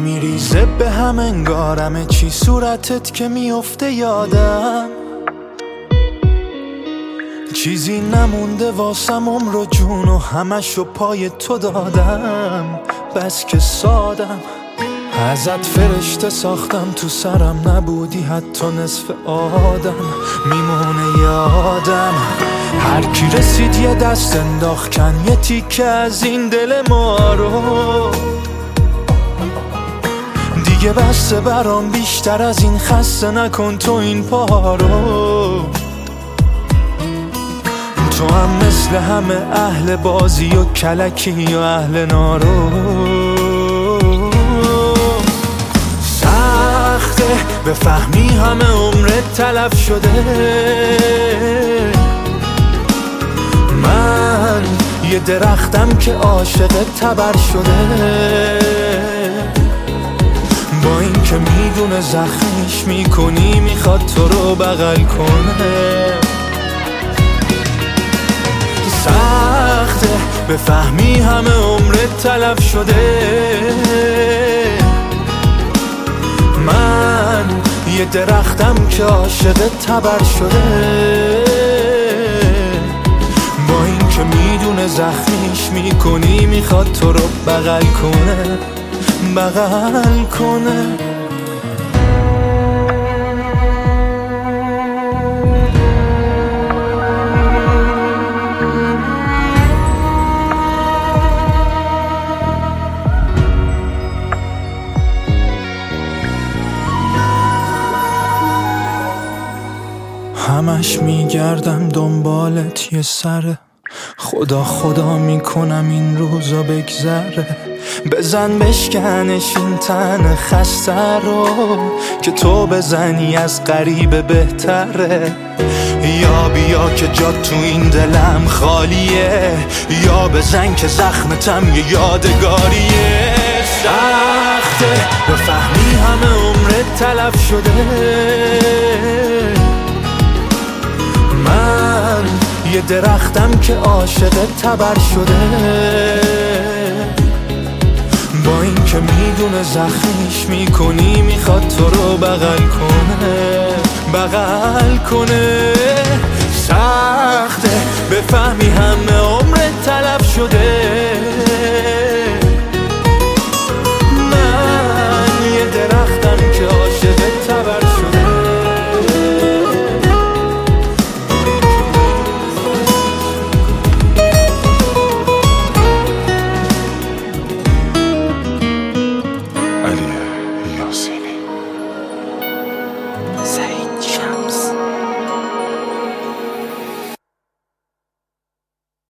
میریزه به هم انگارمه چی صورتت که میفته یادم، چیزی نمونده واسم عمر و جون و همشو پای تو دادم. بس که سادم ازت فرشته ساختم، تو سرم نبودی حتی نصف آدم. میمونه یادم هر کی رسید یه دست انداخت کن یه تیکه از این دل ما رو. دیگه بسته برام بیشتر از این، خسته نکن تو این پا رو. تو هم مثل همه اهل بازی و کلکی و اهل نارو. سخته بفهمی همه عمرت تلف شده، من یه درختم که عاشق تبر شده. با این که میدونه زخمیش میکنی میخواد تو رو بغل کنه. سخته بفهمی همه عمرت تلف شده، من یه درختم که عاشق تبر شده. با این که میدونه زخمیش میکنی میخواد تو رو بغل کنه، بغل کنه. همش میگردم دنبالت یه سره، خدا خدا میکنم این روزا بگذره. بزن بشکنش این تن خسته رو، که تو بزنی از غریبه بهتره. یا بیا که جات تو این دلم خالیه، یا بزن که زخمتم یه یادگاریه. سخته بفهمی همه عمرت تلف شده، من یه درختم که عاشق تبر شده. با این که میدونه زخمیش میکنی میخواد تو رو بغل کنه، بغل کنه. سخته بفهمی همه عمرت تلف شده،